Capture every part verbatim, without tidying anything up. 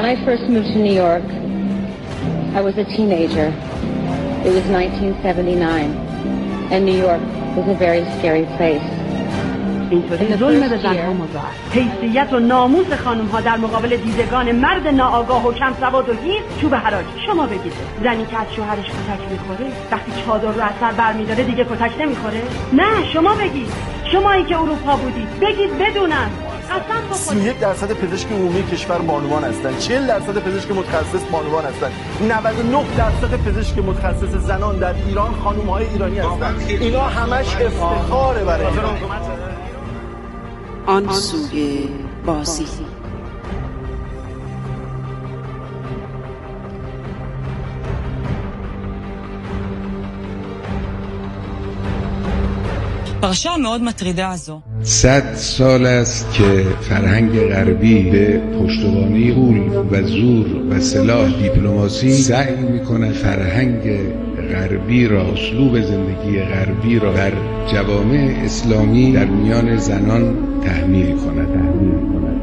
When I first moved to New York, I was a teenager. It was nineteen seventy-nine, and New York was a very scary place. اینطوری ظلم به زنها مضاعف. حیثیت و ناموس خانم‌ها در مقابل دیدگان مرد ناآگاه و کم سواد و هیچ چوب حراج. شما بگید زنی که از شوهرش کتک می‌خوره وقتی چادر رو از سر برمی‌داره دیگه کتک نمی‌خوره؟ نه، شما بگید. شمایی که اروپا بودید بگید بدونن. سی و یک درصد پزشک عمومی کشور بانوان هستند، چهل درصد پزشک متخصص بانوان هستند، نود و نه درصد پزشک متخصص زنان در ایران خانم‌های ایرانی هستند. اینا همش افتخاره برای ایران. آن سوی بازی. פרשה מאוד מטרידה הזו. صد سال است که فرهنگ غربی به پشتوانه پول و زور و سلاح دیپلماسی سعی می‌کند فرهنگ غربی را، اسلوب زندگی غربی را بر جوامع اسلامی در میان زنان تحمیل کند. تحمیل کند.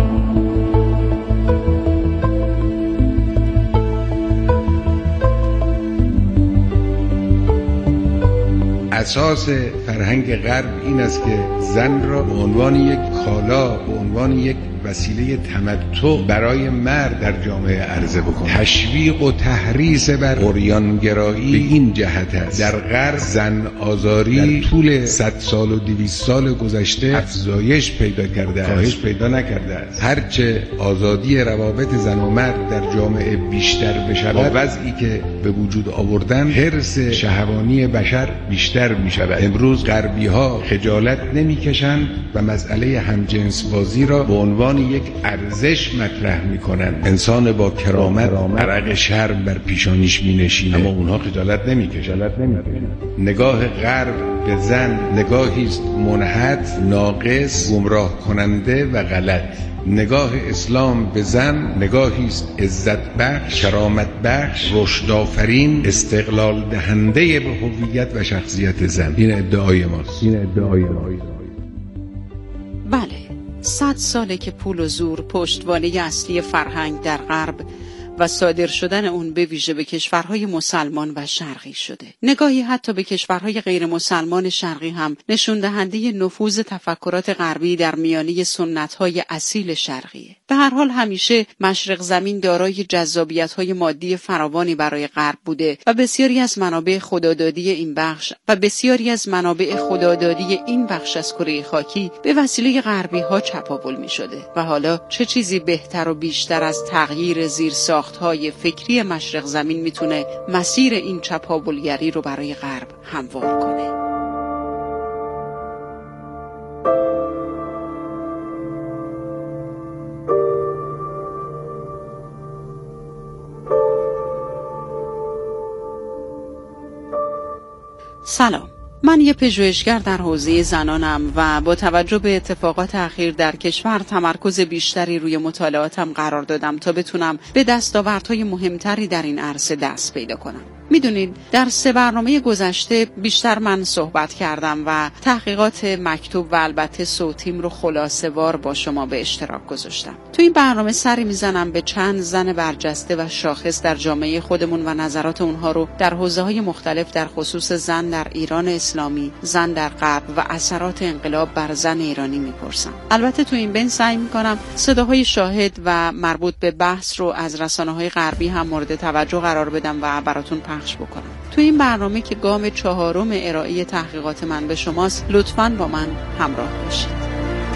اساس فرهنگ غرب این است که زن را به عنوان یک کالا، به عنوان یک وسیله تمتع برای مرد در جامعه عرضه بکنه. تشویق و تحریض بر عریانگرایی به این جهت است. در غرب زن آزاری در طول صد سال و دویست سال گذشته افزایش پیدا کرده است، کاهش پیدا نکرده است. هرچه آزادی روابط زن و مرد در جامعه بیشتر بشود، با وضعی که به وجود آوردن حرص شهوانی بشر بیشتر می شود. امروز غربی ها خجالت نمی کشند و مسئله همجنس بازی را به عنوان یک ارزش مطرح میکنن. انسان با کرامت عرق شرم بر پیشانیش مینشینه، اما اونها خجالت نمیکشن. نگاه غرب به زن نگاهی است منحط، ناقص، گمراه کننده و غلط. نگاه اسلام به زن نگاهی است عزت بخش، کرامت بخش، رشد آفرین، استقلال دهنده به هویت و شخصیت زن. این ادعای ماست. این ادعای ماست. بله، صد ساله که پول و زور پشتوانه اصلی فرهنگ در غرب و صادر شدن اون به ویژه به کشورهای مسلمان و شرقی شده. نگاهی حتی به کشورهای غیر مسلمان شرقی هم نشون دهنده نفوذ تفکرات غربی در میانه سنت‌های اصیل شرقیه. به هر حال همیشه مشرق زمین دارای جذابیت‌های مادی فراوانی برای غرب بوده و بسیاری از منابع خدادادی این بخش و بسیاری از منابع خدادادی این بخش از کره خاکی به وسیله غربی‌ها چپاول می‌شده. و حالا چه چیزی بهتر و بیشتر از تغییر زیرساخت‌های فکری مشرق زمین میتونه مسیر این چپاولگری رو برای غرب هموار کنه؟ سلام، من یه پژوهشگر در حوزه زنانم و با توجه به اتفاقات اخیر در کشور تمرکز بیشتری روی مطالعاتم قرار دادم تا بتونم به دستاوردهای مهمتری در این عرصه دست پیدا کنم. میدونید در سه برنامه گذشته بیشتر من صحبت کردم و تحقیقات مکتوب و البته صوتیم رو خلاصه وار با شما به اشتراک گذاشتم. تو این برنامه سری میزنم به چند زن برجسته و شاخص در جامعه خودمون و نظرات اونها رو در حوزه‌های مختلف در خصوص زن در ایران اسلامی، زن در غرب و اثرات انقلاب بر زن ایرانی میپرسم. البته تو این بین سعی میکنم صداهای شاهد و مربوط به بحث رو از رسانه‌های غربی هم مورد توجه قرار بدم و براتون پخش بکنم. تو این برنامه که گام چهارم ارائه تحقیقات من به شماست، لطفاً با من همراه باشید.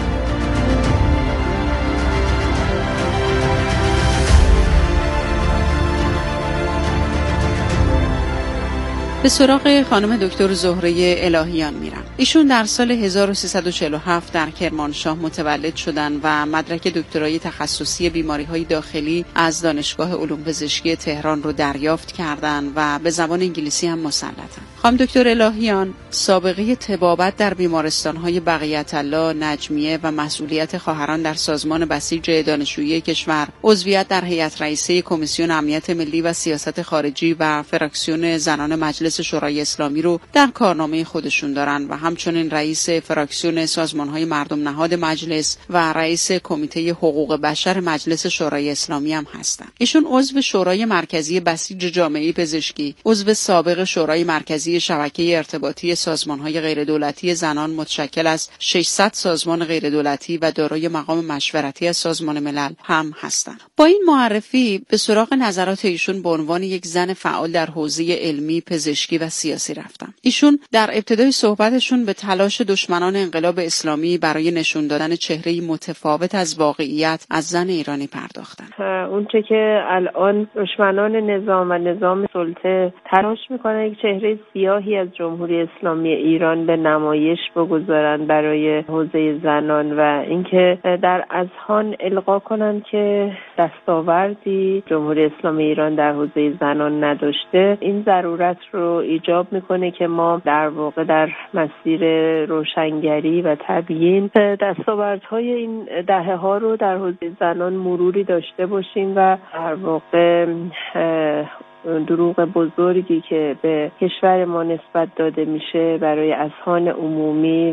به سراغ خانم دکتر زهره الهیان میرم. ایشون در سال هزار و سیصد و چهل و هفت در کرمانشاه متولد شدن و مدرک دکترای تخصصی بیماری‌های داخلی از دانشگاه علوم پزشکی تهران رو دریافت کردند و به زبان انگلیسی هم مسلطن. خانم دکتر الهیان سابقه طبابت در بیمارستان‌های بقیت الله، نجمیه و مسئولیت خواهران در سازمان بسیج دانشجویی کشور، عضویت در هیئت رئیسه کمیسیون امنیت ملی و سیاست خارجی و فراکسیون زنان مجلس مجلس شورای اسلامی رو در کارنامه خودشون دارن و همچنین رئیس فراکسیون سازمان‌های مردم نهاد مجلس و رئیس کمیته حقوق بشر مجلس شورای اسلامی هم هستن. ایشون عضو شورای مرکزی بسیج جامعه پزشکی، عضو سابق شورای مرکزی شبکه ارتباطی سازمان‌های غیردولتی زنان متشکل از ششصد سازمان غیردولتی و دارای مقام مشورتی از سازمان ملل هم هستند. با این معرفی به سراغ نظرات ایشون به عنوان یک زن فعال در حوزه علمی، پزشکی و سیاسی رفتم. ایشون در ابتدای صحبتشون به تلاش دشمنان انقلاب اسلامی برای نشون دادن چهره‌ای متفاوت از واقعیت از زن ایرانی پرداختن. اونچه که الان دشمنان نظام و نظام سلطه تلاش میکنن یک چهره سیاهی از جمهوری اسلامی ایران به نمایش بگذارن برای حوزه زنان و اینکه در اذهان القا کنن که دستاوردی جمهوری اسلامی ایران در حوزه زنان نداشته، این ضرورت رو ایجاب میکنه که ما در واقع در مسیر روشنگری و تبیین دستاوردهای این دهه ها رو در حوزه زنان مروری داشته باشیم و در واقع دروغ بزرگی که به کشور ما نسبت داده میشه برای اذهان عمومی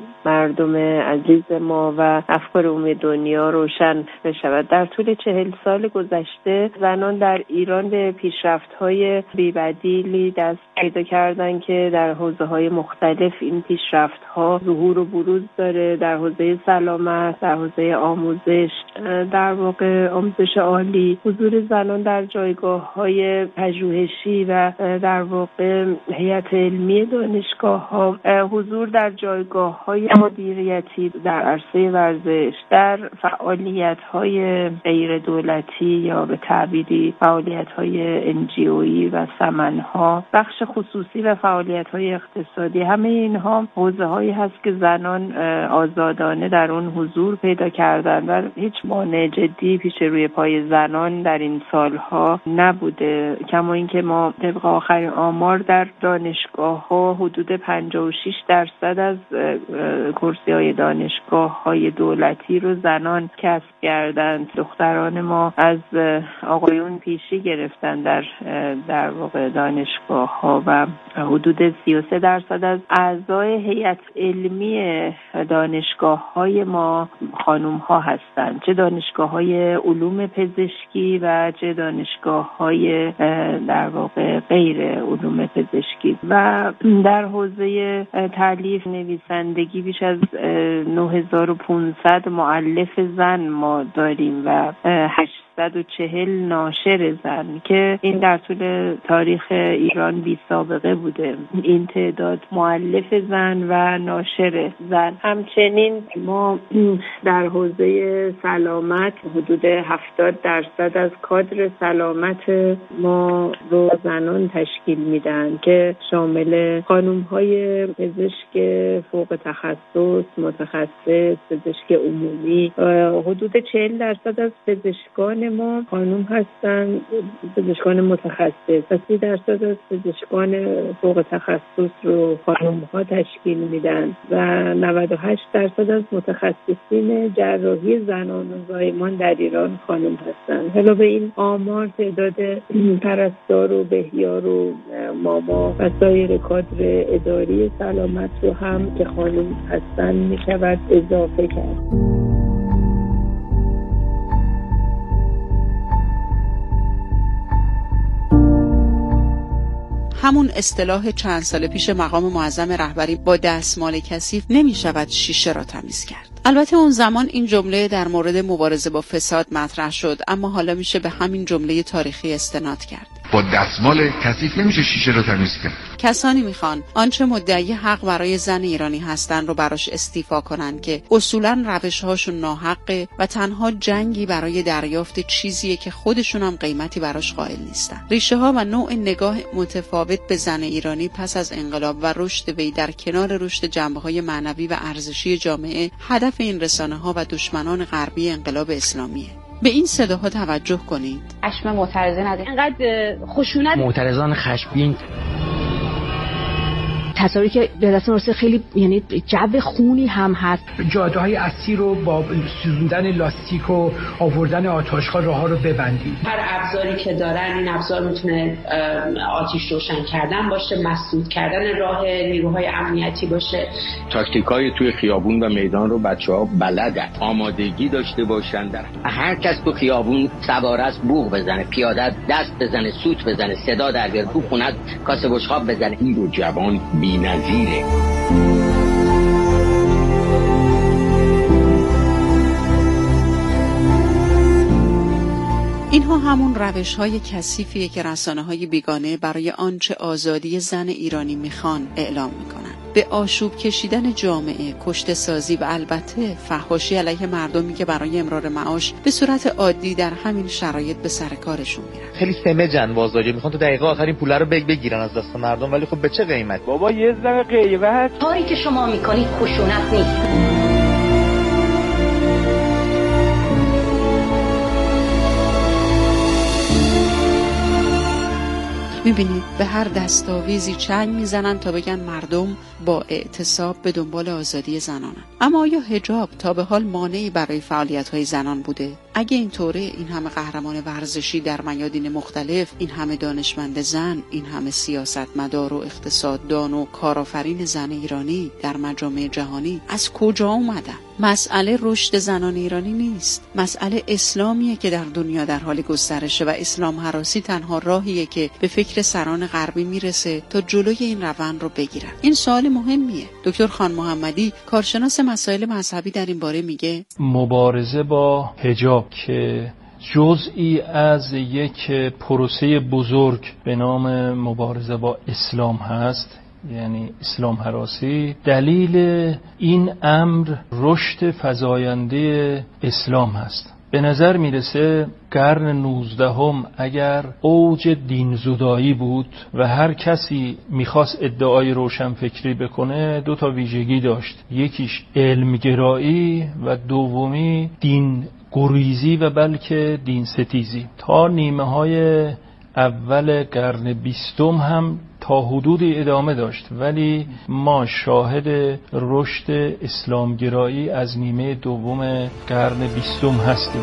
مردم عزیز ما و افکار عمومی دنیا روشن بشود. در طول چهل سال گذشته زنان در ایران به پیشرفت‌های بی‌بدیلی دست پیدا کردن که در حوزه‌های مختلف این پیشرفت‌ها ظهور و بروز داره، در حوزه سلامت، در حوزه آموزش، در واقع آموزش عالی، حضور زنان در جایگاه‌های پژوهشی و در واقع هیئت علمی دانشگاه‌ها، حضور در جایگاه‌های مدیریتی در عرصه ورزش، در فعالیت‌های غیر دولتی یا به تعبیری فعالیت‌های ان جی اویی و سمن‌ها، بخش خصوصی و فعالیت‌های اقتصادی، همه اینها حوزه‌هایی هست که زنان آزادانه در اون حضور پیدا کردن و هیچ مانع جدی پیش روی پای زنان در این سالها نبوده. کما اینکه ما طبق آخرین آمار در دانشگاه‌ها حدود پنجاه و شش درصد از کرسی‌های دانشگاه‌های دولتی رو زنان کسب کردند. دختران ما از آقایون پیشی گرفتن در در واقع دانشگاه‌ها و حدود سی و سه درصد از اعضای هیئت علمی دانشگاه‌های ما خانم‌ها هستند، چه دانشگاه‌های علوم پزشکی و چه دانشگاه‌های در واقع غیر علوم پزشکی. و در حوزه تالیف نویسندگی بیش از نه هزار و پانصد مؤلف زن ما داریم و هشتصد و چهل ناشر زن که این در طول تاریخ ایران بی سابقه بوده، این تعداد مؤلف زن و ناشر زن. همچنین ما در حوزه سلامت حدود هفتاد درصد از کادر سلامت ما رو زنان تشکیل میدن که شامل خانم‌های پزشک فوق تخصص، متخصص، پزشک عمومی. حدود چهل درصد از پزشکان ما خانم هستن، پزشکان متخصص، و سی درصد از پزشکان فوق تخصص رو خانم‌ها تشکیل میدن و نود و هشت درصد از متخصصین جراحی زنان و زایمان در ایران خانم هستن. حالا به این آمار تعداد پرستار و بهیار و ماما و سایر کادر اداری سلامت رو هم که خانم هستن میشود اضافه کرد. همون اصطلاح چند سال پیش مقام معظم رهبری با دستمال کثیف نمی شود شیشه را تمیز کرد. البته اون زمان این جمله در مورد مبارزه با فساد مطرح شد، اما حالا میشه به همین جمله تاریخی استناد کرد. با دستمال کثیف نمیشه شیشه را تمیز کرد. کسانی میخوان آنچه مدعی حق برای زن ایرانی هستن رو براش استیفا کنن که اصولاً روش‌هاشون ناحقه و تنها جنگی برای دریافت چیزیه که خودشون هم قیمتی براش قائل نیستن. ریشه ها و نوع نگاه متفاوت به زن ایرانی پس از انقلاب و رشد وی در کنار رشد جنبه‌های معنوی و ارزشی جامعه هدف این رسانه‌ها و دشمنان غربی انقلاب اسلامیه. به این صداها توجه کنید. خشم معترضه نداره، انقدر خشونت، معترضان خشمگین، تصاویری که به دست من خیلی یعنی جو خونی هم هست. جاده‌های اصلی رو با سوزوندن لاستیک و آوردن آتش‌ها راه‌ها رو ببندیم. هر ابزاری که دارن، این ابزار میتونه آتش روشن کردن باشه، مسدود کردن راه نیروهای امنیتی باشه. تاکتیکای توی خیابون و میدان رو بچه‌ها بلدن، آمادگی داشته باشن. در هر کس تو خیابون سوار است بوق بزنه، پیاده دست بزنه، سوت بزنه، صدا در بیاره، تو خونه کاسه بشقاب بزنه. این رو جوان بی‌نظیره. اینها همون روش‌های کثیفیه که رسانه‌های بیگانه برای آنچه آزادی زن ایرانی میخوان اعلام میکنن. به آشوب کشیدن جامعه، کشته سازی و البته فحاشی علیه مردمی که برای امرار معاش به صورت عادی در همین شرایط به سر کارشون میرن. خیلی سمجن بازاریه، میخوان تو دقیقه آخر این پولا رو بگ بگیرن از دست مردم، ولی خب به چه قیمت؟ بابا یه ذره غیبت. کاری که شما میکنید خشونت نیست. میبینید به هر دستاویزی چنگ میزنن تا بگن مردم با اعتصاب به دنبال آزادی زنانن. اما آیا حجاب تا به حال مانعی برای فعالیت‌های زنان بوده؟ اگه اینطوره، این همه قهرمان ورزشی در میادین مختلف، این همه دانشمند زن، این همه سیاستمدار و اقتصاددان و کارآفرین زن ایرانی در مجامع جهانی از کجا اومدن؟ مسئله رشد زنان ایرانی نیست، مسئله اسلامیه که در دنیا در حال گسترشه و اسلام هراسی تنها راهیه که به فکر سران غربی میرسه تا جلوی این روند رو بگیرن. این سوال مهمیه. دکتر خان محمدی، کارشناس مسائل مذهبی، در این باره میگه مبارزه با حجاب که جزئی از یک پروسه بزرگ به نام مبارزه با اسلام هست، یعنی اسلام هراسی، دلیل این امر رشد فزاینده اسلام هست. به نظر میرسه قرن نوزدهم اگر اوج دین زدایی بود و هر کسی میخواست ادعای روشنفکری بکنه، دو تا ویژگی داشت. یکیش علمگرایی و دومی دین گریزی و بلکه دین ستیزی. تا نیمه های اول قرن بیستم هم تا حدودی ادامه داشت، ولی ما شاهد رشد اسلامگرایی از نیمه دوم قرن بیستم هستیم.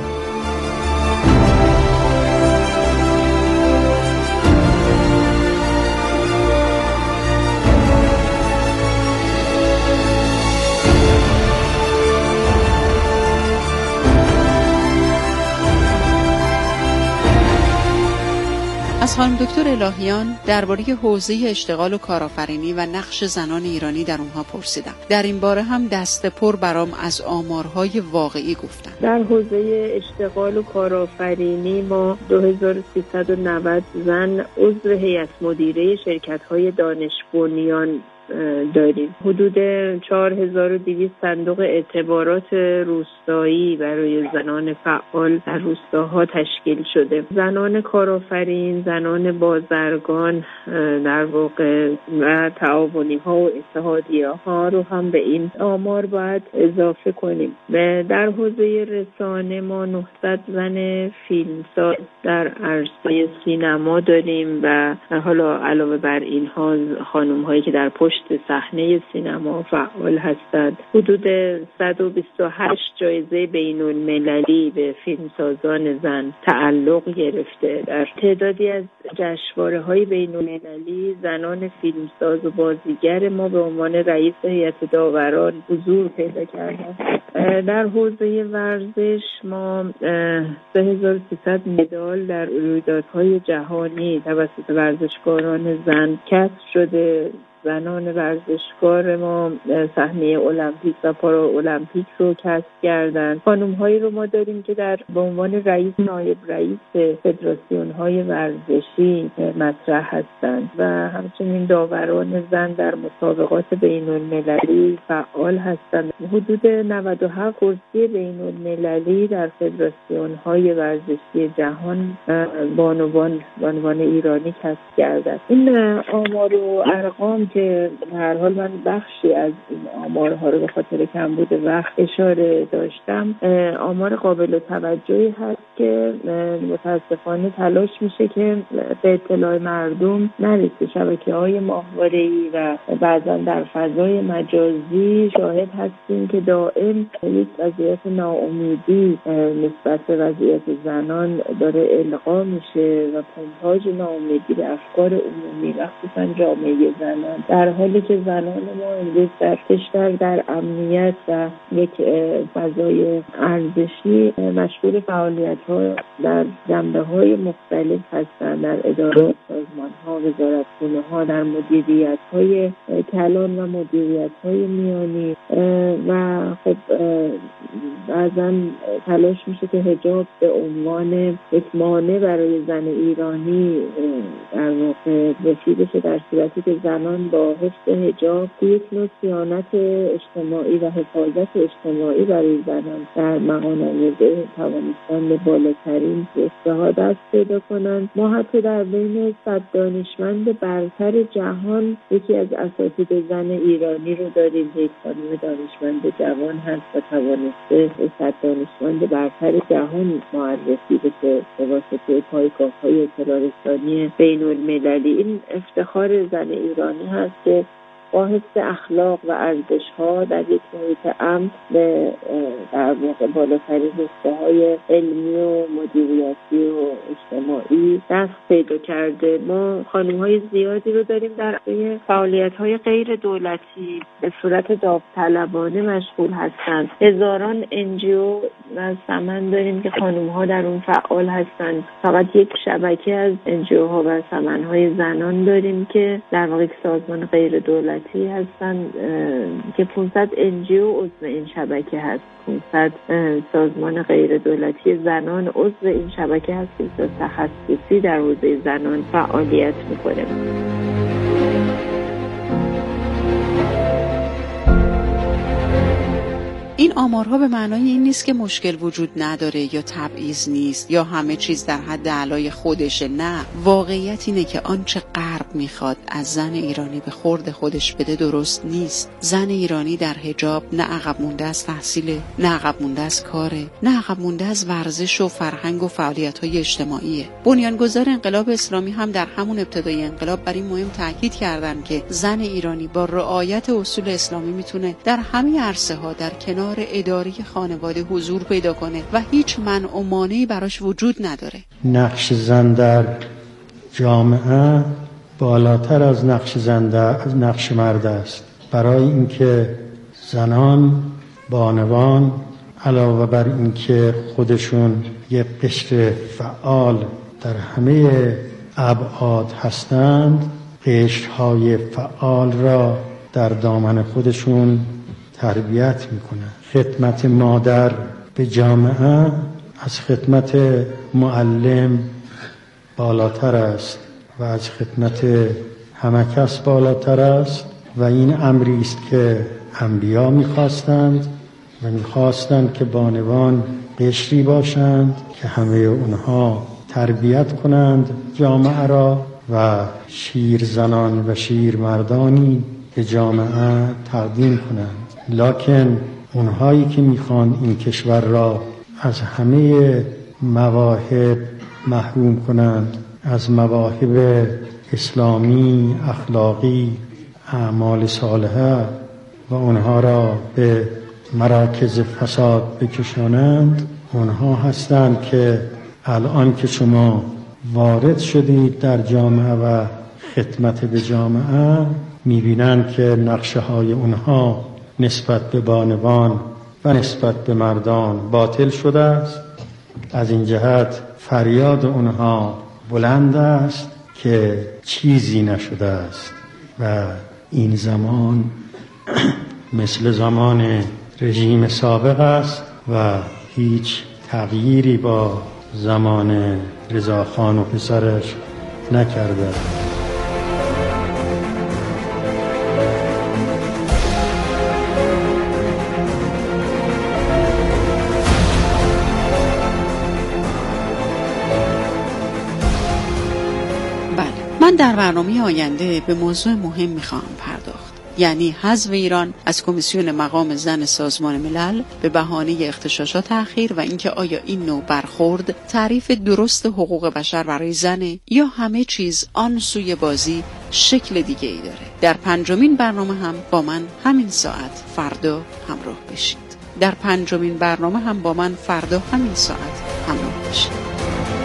از خانم دکتر الهیان درباره حوزه اشتغال و کارآفرینی و نقش زنان ایرانی در اونها پرسیدم. در این باره هم دست پر برام از آمارهای واقعی گفتن. در حوزه اشتغال و کارآفرینی ما دو هزار و سیصد و نود زن عضو هیئت مدیره شرکت‌های دانش بنیان داریم. حدود چهار هزار و دویست صندوق اعتبارات روستایی برای زنان فعال در روستاها تشکیل شده. زنان کارآفرین، زنان بازرگان در واقع و تعاونی ها و اتحادیه ها رو هم به این آمار باید اضافه کنیم. در حوزه رسانه ما نهصد زن فیلمساز در عرصه سینما داریم و حالا علاوه بر اینها خانم هایی که در پشت صحنه سینما فعال هستند. حدود صد و بیست و هشت جایزه بین المللی به فیلمسازان زن تعلق گرفته. در تعدادی از جشنواره‌های بین المللی زنان فیلمساز و بازیگر ما به عنوان رئیس هیئت داوران حضور پیدا کردند. در حوزه ورزش ما سه هزار و سیصد مدال در رویدادهای جهانی توسط ورزشکاران زن کسب شده. زنان ورزشکار ما سهمیه المپیک و پارا المپیک رو کسب کردن. خانم هایی رو ما داریم که در به عنوان رئیس نایب رئیس فدراسیون های ورزشی مطرح هستند و همچنین داوران زن در مسابقات بین المللی فعال هستند. حدود نود و هفت کرسی بین المللی در فدراسیون های ورزشی جهان بانوان بانوان ایرانی کسب کردند. این آمار و ارقام که به هر حال من بخشی از این آمارها رو به خاطر کمبود وقت اشاره داشتم، آمار قابل توجهی هست که متاسفانه تلاش میشه که به اطلاع مردم نرسه. شبکه‌های ماهواره‌ای و بعضا در فضای مجازی شاهد هستیم که دائم یک وضعیت ناامیدی نسبت به وضعیت زنان داره القا میشه و پمپاژ ناامیدی به افکار عمومی و خصوصا جامعه زنان، در حالی که زنان ما امروز در کشور در امنیت و یک فضای ارزشی مشغول فعالیت‌ها در جنبه‌های مختلف هستند، در ادارات، سازمان‌ها، وزارتخونه‌ها، در مدیریت‌های کلان و مدیریت‌های میانی و خب بعضا تلاش میشه که حجاب به عنوان یک مانع برای زن ایرانی در واقع رسید بشه، در صورتی که زنان با حفظ حجاب یک نوع صیانت اجتماعی و حفاظت اجتماعی برای زنان در مقام آورده توانستن به بالاترین رتبه‌ها دست پیدا کنند. ما حتی در بین صد دانشمند برتر جهان یکی از اساتید زن ایرانی رو داریم، یک خانم دانشمند جوان هست و توانسته صد دانشمند برتر جهان معرفی بشه به واسطه پایگاه‌های اطلاع رسانی بین‌المللی. این افتخار زن ایرانی هست که با حفظ اخلاق و ارزش‌ها در یک محیط امن به در واقع بالاترین رتبه‌های علمی و مدیریتی و اجتماعی دست پیدا کرده. ما خانم‌های زیادی رو داریم در فعالیت‌های غیر دولتی به صورت داوطلبانه مشغول هستند. هزاران انجیو و سمن داریم که خانم‌ها در اون فعال هستند. فقط یک شبکه از انجیوها و سمن‌های زنان داریم که در واقع سازمان غیر دولتی هستن که پانصد انجیو عضو این شبکه هست. پانصد سازمان غیر دولتی زنان عضو این شبکه هست که تخصصی در حوزه زنان فعالیت میکنه. این آمارها به معنای این نیست که مشکل وجود نداره یا تبعیض نیست یا همه چیز در حد اعلای خودشه. نه، واقعیت اینه که آنچه غرب میخواد از زن ایرانی به خورد خودش بده درست نیست. زن ایرانی در حجاب نه عقب مونده از تحصیل، نه عقب مونده از کاره، نه عقب مونده از ورزش و فرهنگ و فعالیت‌های اجتماعیه. بنیانگذار انقلاب اسلامی هم در همون ابتدای انقلاب بر این مهم تاکید کردن که زن ایرانی با رعایت اصول اسلامی میتونه در همه عرصه‌ها در کنار اداره خانواده حضور پیدا کنه و هیچ منع و مانعی براش وجود نداره. نقش زن در جامعه بالاتر از نقش زن در نقش مرد است. برای اینکه زنان بانوان علاوه بر اینکه خودشون یک قشر فعال در همه ابعاد هستند، قشرهای فعال را در دامن خودشون تربیت میکنن. خدمت مادر به جامعه از خدمت معلم بالاتر است و از خدمت همه کس بالاتر است و این امری است که انبیا میخواستند و میخواستند که بانوان قشری باشند که همه اونها تربیت کنند جامعه را و شیر زنان و شیر مردانی به جامعه تقدیم کنند. لکن اونهایی که میخوان این کشور را از همه مواهب محروم کنند، از مواهب اسلامی، اخلاقی، اعمال صالحه و اونها را به مراکز فساد بکشانند، اونها هستند که الان که شما وارد شدید در جامعه و خدمت به جامعه میبینند که نقشه های اونها نسبت به بانوان و نسبت به مردان باطل شده است. از این جهت فریاد اونها بلند است که چیزی نشده است و این زمان مثل زمان رژیم سابق است و هیچ تغییری با زمان رضاخان و پسرش نکرده. من در برنامه آینده به موضوع مهم میخواهم پرداخت، یعنی حذف ایران از کمیسیون مقام زن سازمان ملل به بهانه اغتشاشات اخیر و اینکه آیا این نوع برخورد تعریف درست حقوق بشر برای زنه یا همه چیز آن سوی بازی شکل دیگه ای داره. در پنجمین برنامه هم با من همین ساعت فردا همراه بشید. در پنجمین برنامه هم با من فردا همین ساعت همراه بشید.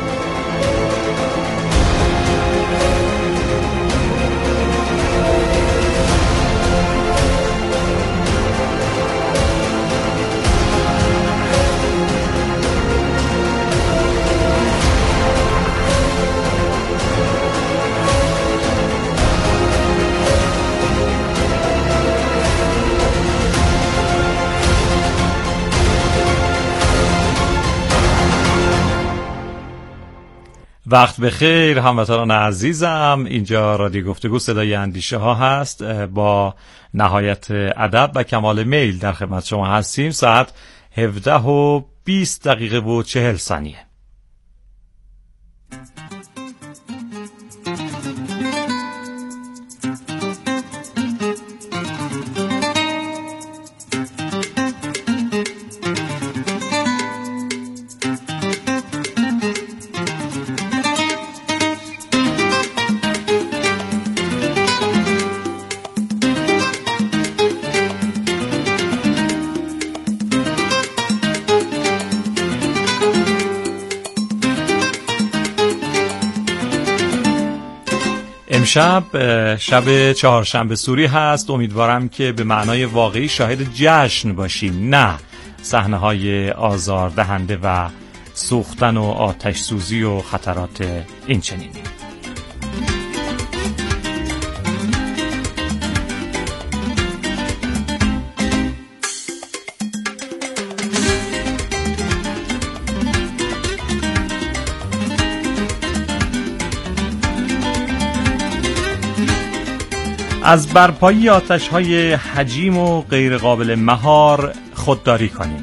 وقت بخیر هموطنان عزیزم، اینجا رادیو گفتگو صدای اندیشه ها هست. با نهایت ادب و کمال میل در خدمت شما هستیم. ساعت هفده و بیست دقیقه و چهل ثانیه. امشب شب چهارشنبه سوری هست. امیدوارم که به معنای واقعی شاهد جشن باشیم، نه صحنه‌های آزاردهنده و سوختن و آتش سوزی و خطرات این چنینی. از برپایی آتش‌های حجیم و غیر قابل مهار خودداری کنیم.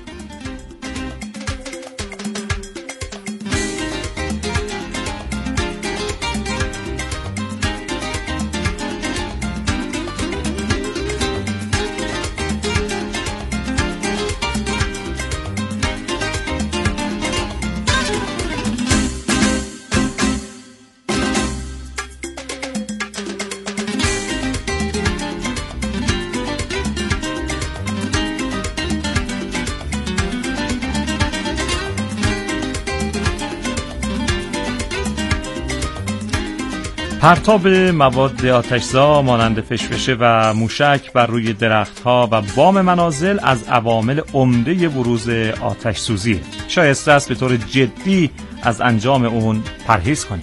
پرتاب مواد آتشزا مانند فشفشه و موشک بر روی درختها و بام منازل از عوامل عمده بروز آتش سوزی. شایسته است به طور جدی از انجام اون پرهیز کنیم.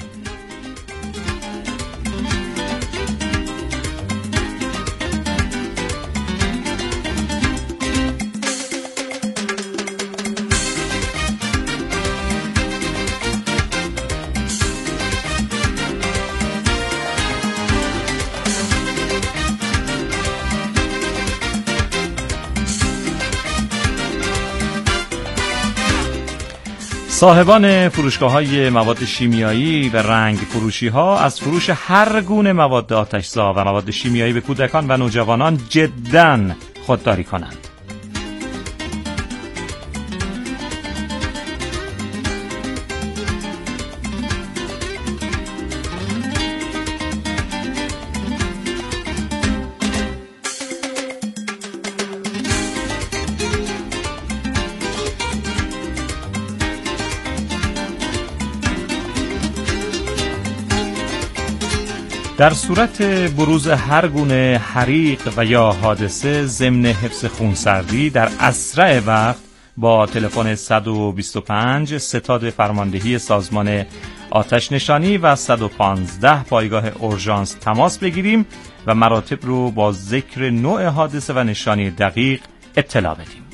صاحبان فروشگاه‌های مواد شیمیایی و رنگ فروشی‌ها از فروش هر گونه مواد آتش‌زا و مواد شیمیایی به کودکان و نوجوانان جداً خودداری کنند. در صورت بروز هر گونه حریق و یا حادثه ضمن حفظ خونسردی در اسرع وقت با تلفن صد و بیست و پنج ستاد فرماندهی سازمان آتش نشانی و صد و پانزده پایگاه اورژانس تماس بگیریم و مراتب رو با ذکر نوع حادثه و نشانی دقیق اطلاع بدیم.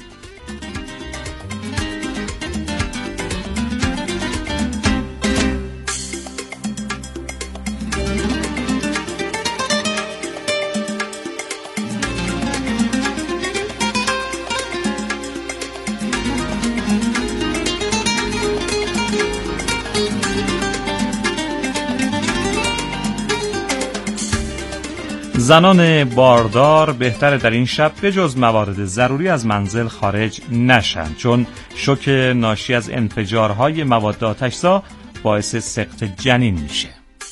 زنان باردار بهتره در این شب به جز موارد ضروری از منزل خارج نشن، چون شوک ناشی از انفجارهای مواد آتش‌زا باعث سقط جنین میشه.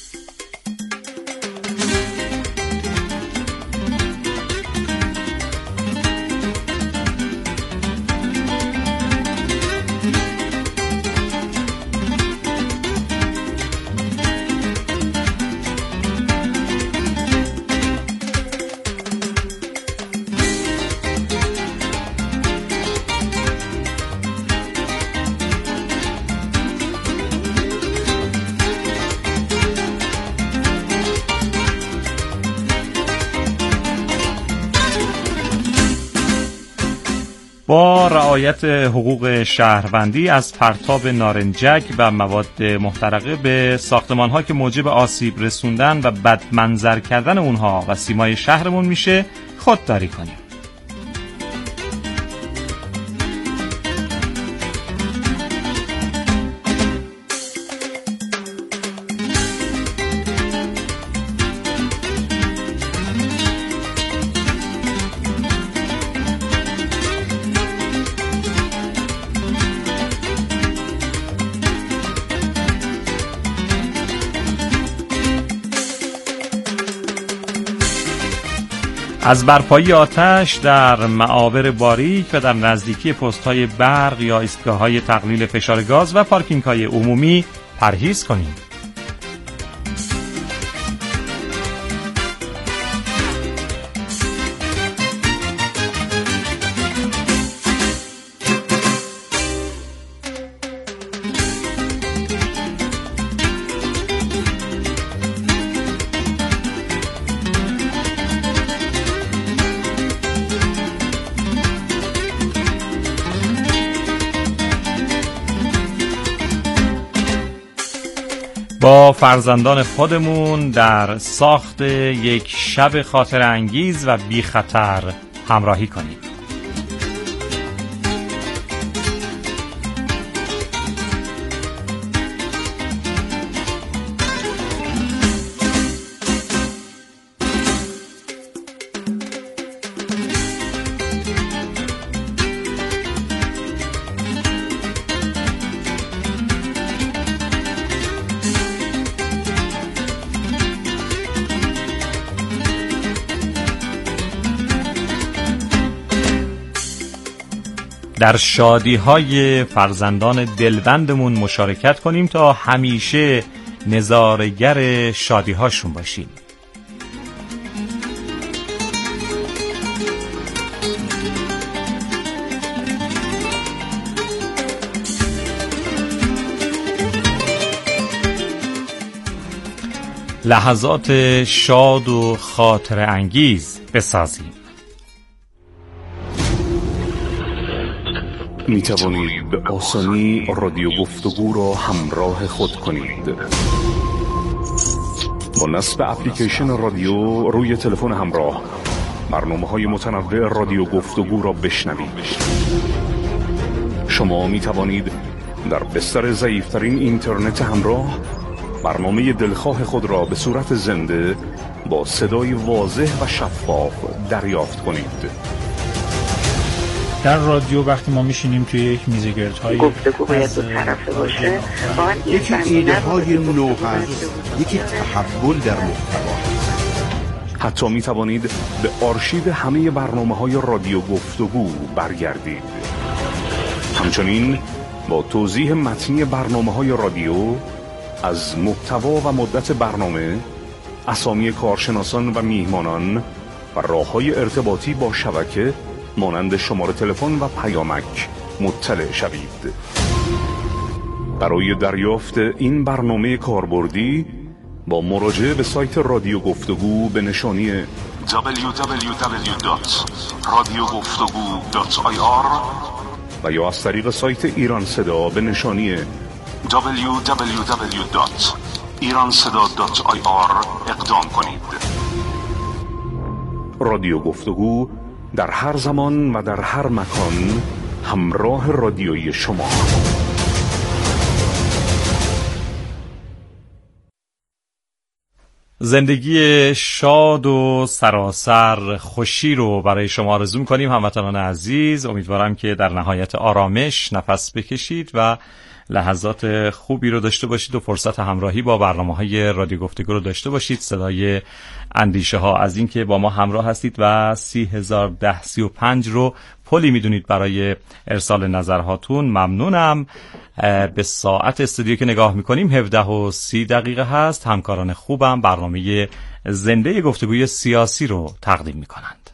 با رعایت حقوق شهروندی از پرتاب نارنجک و مواد محترقه به ساختمان‌ها که موجب آسیب رسوندن و بدمنظر کردن اونها و سیمای شهرمون میشه خودداری کنیم. از برپایی آتش در معابر باریک و در نزدیکی پست‌های برق یا ایستگاه‌های تقلیل فشار گاز و پارکینگ‌های عمومی پرهیز کنید. با فرزندان خودمون در ساخت یک شب خاطر انگیز و بی خطر همراهی کنیم. در شادی‌های فرزندان دلبندمون مشارکت کنیم تا همیشه نظاره‌گر شادی‌هاشون باشیم. لحظات شاد و خاطر انگیز بسازیم. می توانید به آسانی رادیو گفتگو را همراه خود کنید. با نصب اپلیکیشن رادیو روی تلفن همراه برنامه‌های متنوع رادیو گفتگو را بشنوید. شما می توانید در بستر ضعیف‌ترین اینترنت همراه برنامه دلخواه خود را به صورت زنده با صدای واضح و شفاف دریافت کنید. در رادیو وقتی ما میشینیم توی یک میز گردهای گفتگو باید دو طرفه باشه، یکی ایده های نو هست، یکی تحول در محتوا. حتی می توانید به آرشیو همه برنامه‌های رادیو گفتگو برگردید. همچنین با توضیح متنی برنامه‌های رادیو از محتوا و مدت برنامه، اسامی کارشناسان و میهمانان و راه‌های ارتباطی با شبکه مانند شماره تلفن و پیامک مطلع شوید. برای دریافت این برنامه کاربردی با مراجعه به سایت رادیو گفتگو به نشانی دبلیو دبلیو دبلیو دات رادیو گفتگو دات آی آر و یا از طریق سایت ایران صدا به نشانی دبلیو دبلیو دبلیو دات ایران صدا دات آی آر اقدام کنید. رادیو گفتگو در هر زمان و در هر مکان همراه رادیویی شما. زندگی شاد و سراسر خوشی رو برای شما آرزو می‌کنیم هموطنان عزیز. امیدوارم که در نهایت آرامش نفس بکشید و لحظات خوبی رو داشته باشید و فرصت همراهی با برنامه‌های رادیو گفتگو رو داشته باشید. صدای اندیشه ها از این که با ما همراه هستید و سی هزار ده سی و پنج رو پلی میدونید برای ارسال نظرهاتون. ممنونم. به ساعت استودیو که نگاه میکنیم هفده و سی دقیقه هست. همکاران خوبم برنامه زنده گفتگوی سیاسی رو تقدیم میکنند.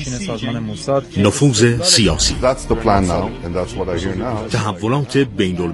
نفوذ سیاسی، تحولات بین